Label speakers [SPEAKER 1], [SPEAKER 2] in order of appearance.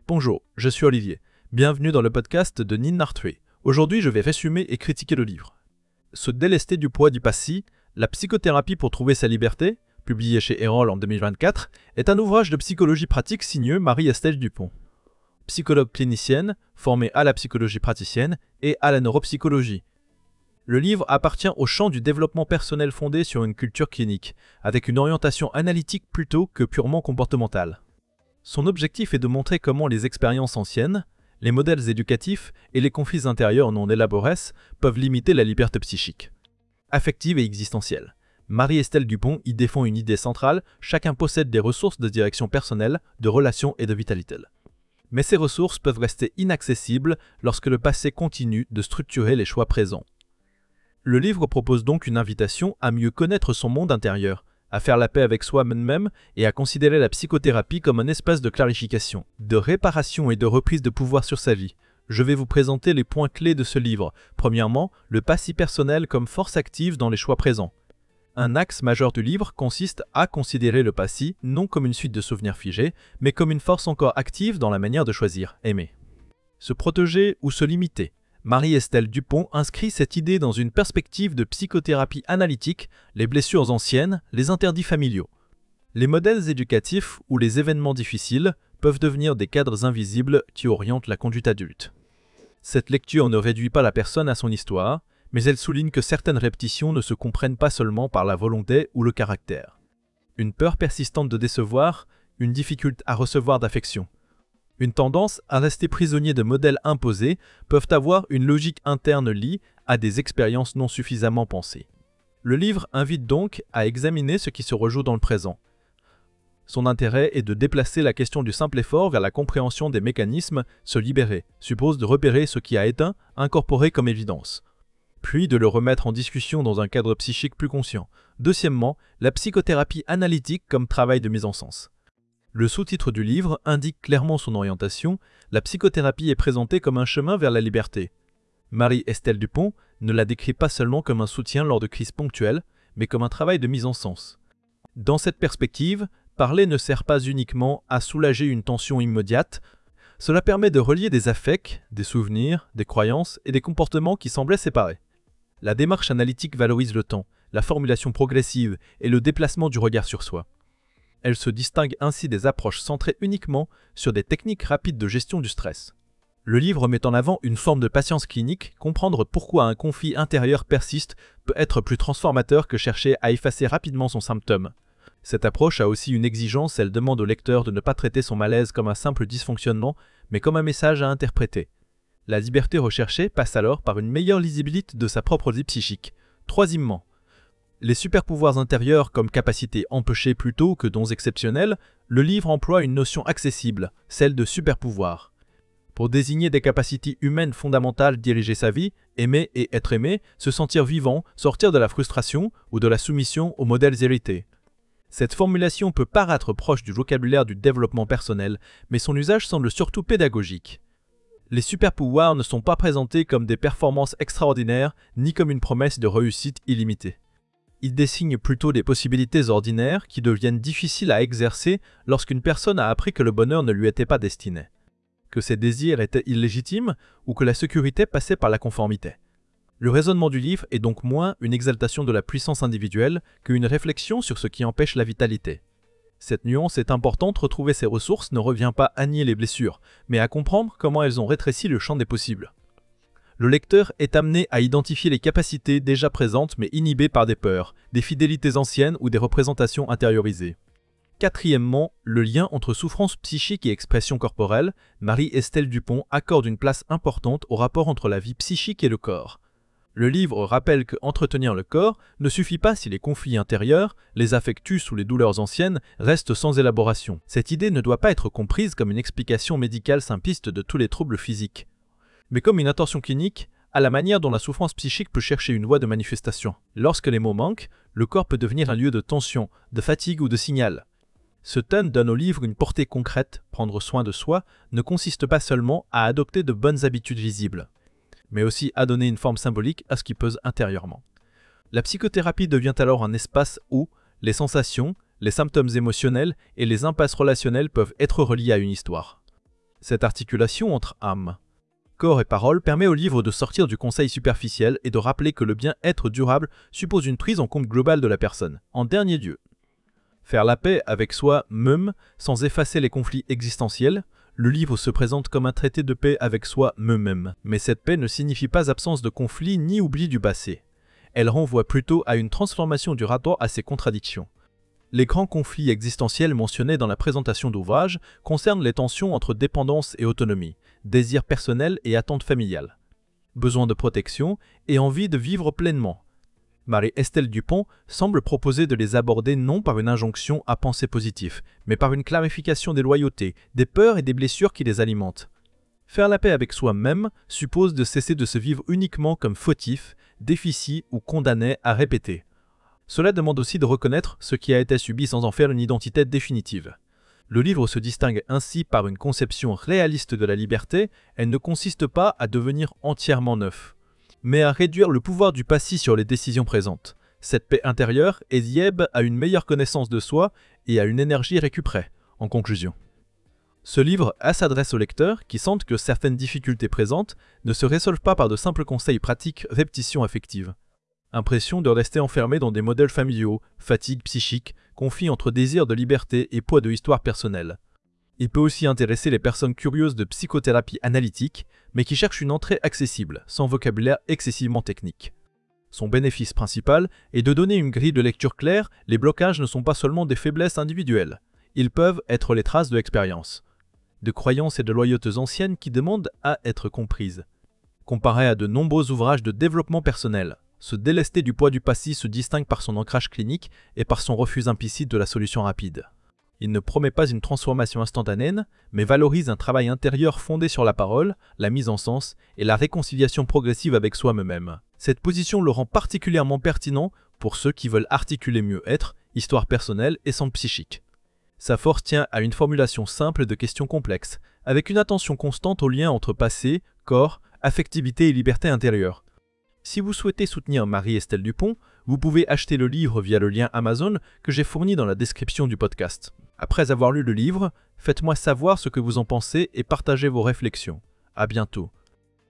[SPEAKER 1] Bonjour, je suis Olivier. Bienvenue dans le podcast de Nin Arthué. Aujourd'hui, je vais résumer et critiquer le livre. Se délester du poids du passé, la psychothérapie pour trouver sa liberté, publié chez Erol en 2024, est un ouvrage de psychologie pratique signé Marie-Estelle Dupont. Psychologue clinicienne, formée à la psychologie praticienne et à la neuropsychologie. Le livre appartient au champ du développement personnel fondé sur une culture clinique, avec une orientation analytique plutôt que purement comportementale. Son objectif est de montrer comment les expériences anciennes, les modèles éducatifs et les conflits intérieurs non élaborés peuvent limiter la liberté psychique. Affective et existentielle. Marie-Estelle Dupont y défend une idée centrale, chacun possède des ressources de direction personnelle, de relations et de vitalité. Mais ces ressources peuvent rester inaccessibles lorsque le passé continue de structurer les choix présents. Le livre propose donc une invitation à mieux connaître son monde intérieur, à faire la paix avec soi-même et à considérer la psychothérapie comme un espace de clarification, de réparation et de reprise de pouvoir sur sa vie. Je vais vous présenter les points clés de ce livre. Premièrement, le passé personnel comme force active dans les choix présents. Un axe majeur du livre consiste à considérer le passé non comme une suite de souvenirs figés, mais comme une force encore active dans la manière de choisir, aimer. Se protéger ou se limiter. Marie-Estelle Dupont inscrit cette idée dans une perspective de psychothérapie analytique, les blessures anciennes, les interdits familiaux. Les modèles éducatifs ou les événements difficiles peuvent devenir des cadres invisibles qui orientent la conduite adulte. Cette lecture ne réduit pas la personne à son histoire, mais elle souligne que certaines répétitions ne se comprennent pas seulement par la volonté ou le caractère. Une peur persistante de décevoir, une difficulté à recevoir d'affection. Une tendance à rester prisonnier de modèles imposés peuvent avoir une logique interne liée à des expériences non suffisamment pensées. Le livre invite donc à examiner ce qui se rejoue dans le présent. Son intérêt est de déplacer la question du simple effort vers la compréhension des mécanismes. Se libérer suppose de repérer ce qui a été incorporé comme évidence, puis de le remettre en discussion dans un cadre psychique plus conscient. Deuxièmement, la psychothérapie analytique comme travail de mise en sens. Le sous-titre du livre indique clairement son orientation, la psychothérapie est présentée comme un chemin vers la liberté. Marie-Estelle Dupont ne la décrit pas seulement comme un soutien lors de crises ponctuelles, mais comme un travail de mise en sens. Dans cette perspective, parler ne sert pas uniquement à soulager une tension immédiate, cela permet de relier des affects, des souvenirs, des croyances et des comportements qui semblaient séparés. La démarche analytique valorise le temps, la formulation progressive et le déplacement du regard sur soi. Elle se distingue ainsi des approches centrées uniquement sur des techniques rapides de gestion du stress. Le livre met en avant une forme de patience clinique, comprendre pourquoi un conflit intérieur persiste peut être plus transformateur que chercher à effacer rapidement son symptôme. Cette approche a aussi une exigence, elle demande au lecteur de ne pas traiter son malaise comme un simple dysfonctionnement, mais comme un message à interpréter. La liberté recherchée passe alors par une meilleure lisibilité de sa propre vie psychique. Troisièmement, les super-pouvoirs intérieurs comme capacité empêchée plutôt que dons exceptionnels, le livre emploie une notion accessible, celle de super-pouvoir. Pour désigner des capacités humaines fondamentales, diriger sa vie, aimer et être aimé, se sentir vivant, sortir de la frustration ou de la soumission aux modèles hérités. Cette formulation peut paraître proche du vocabulaire du développement personnel, mais son usage semble surtout pédagogique. Les super-pouvoirs ne sont pas présentés comme des performances extraordinaires, ni comme une promesse de réussite illimitée. Ils désignent plutôt des possibilités ordinaires qui deviennent difficiles à exercer lorsqu'une personne a appris que le bonheur ne lui était pas destiné, que ses désirs étaient illégitimes ou que la sécurité passait par la conformité. Le raisonnement du livre est donc moins une exaltation de la puissance individuelle qu'une réflexion sur ce qui empêche la vitalité. Cette nuance est importante, retrouver ces ressources ne revient pas à nier les blessures, mais à comprendre comment elles ont rétréci le champ des possibles. Le lecteur est amené à identifier les capacités déjà présentes mais inhibées par des peurs, des fidélités anciennes ou des représentations intériorisées. Quatrièmement, le lien entre souffrance psychique et expression corporelle, Marie-Estelle Dupont accorde une place importante au rapport entre la vie psychique et le corps. Le livre rappelle que entretenir le corps ne suffit pas si les conflits intérieurs, les affectus ou les douleurs anciennes restent sans élaboration. Cette idée ne doit pas être comprise comme une explication médicale simpliste de tous les troubles physiques, mais comme une attention clinique à la manière dont la souffrance psychique peut chercher une voie de manifestation. Lorsque les mots manquent, le corps peut devenir un lieu de tension, de fatigue ou de signal. Ce thème donne au livre une portée concrète. Prendre soin de soi ne consiste pas seulement à adopter de bonnes habitudes visibles, mais aussi à donner une forme symbolique à ce qui pèse intérieurement. La psychothérapie devient alors un espace où les sensations, les symptômes émotionnels et les impasses relationnelles peuvent être reliés à une histoire. Cette articulation entre âme, corps et parole permet au livre de sortir du conseil superficiel et de rappeler que le bien-être durable suppose une prise en compte globale de la personne. En dernier lieu, faire la paix avec soi-même sans effacer les conflits existentiels, le livre se présente comme un traité de paix avec soi-même. Mais cette paix ne signifie pas absence de conflit ni oubli du passé. Elle renvoie plutôt à une transformation du rapport à ces contradictions. Les grands conflits existentiels mentionnés dans la présentation d'ouvrage concernent les tensions entre dépendance et autonomie, désir personnel et attente familiale, besoin de protection et envie de vivre pleinement. Marie-Estelle Dupont semble proposer de les aborder non par une injonction à penser positif, mais par une clarification des loyautés, des peurs et des blessures qui les alimentent. Faire la paix avec soi-même suppose de cesser de se vivre uniquement comme fautif, déficit ou condamné à répéter. Cela demande aussi de reconnaître ce qui a été subi sans en faire une identité définitive. Le livre se distingue ainsi par une conception réaliste de la liberté. Elle ne consiste pas à devenir entièrement neuf, mais à réduire le pouvoir du passé sur les décisions présentes. Cette paix intérieure est liée à une meilleure connaissance de soi et à une énergie récupérée. En conclusion, ce livre s'adresse aux lecteurs qui sentent que certaines difficultés présentes ne se résolvent pas par de simples conseils pratiques, répétitions affectives. Impression de rester enfermé dans des modèles familiaux, fatigue psychique, conflit entre désir de liberté et poids de histoire personnelle. Il peut aussi intéresser les personnes curieuses de psychothérapie analytique, mais qui cherchent une entrée accessible, sans vocabulaire excessivement technique. Son bénéfice principal est de donner une grille de lecture claire. Les blocages ne sont pas seulement des faiblesses individuelles, ils peuvent être les traces de l'expérience, de croyances et de loyautés anciennes qui demandent à être comprises. Comparé à de nombreux ouvrages de développement personnel, ce délesté du poids du passé se distingue par son ancrage clinique et par son refus implicite de la solution rapide. Il ne promet pas une transformation instantanée, mais valorise un travail intérieur fondé sur la parole, la mise en sens et la réconciliation progressive avec soi-même. Cette position le rend particulièrement pertinent pour ceux qui veulent articuler mieux-être, histoire personnelle et santé psychique. Sa force tient à une formulation simple de questions complexes, avec une attention constante au lien entre passé, corps, affectivité et liberté intérieure. Si vous souhaitez soutenir Marie-Estelle Dupont, vous pouvez acheter le livre via le lien Amazon que j'ai fourni dans la description du podcast. Après avoir lu le livre, faites-moi savoir ce que vous en pensez et partagez vos réflexions. À bientôt.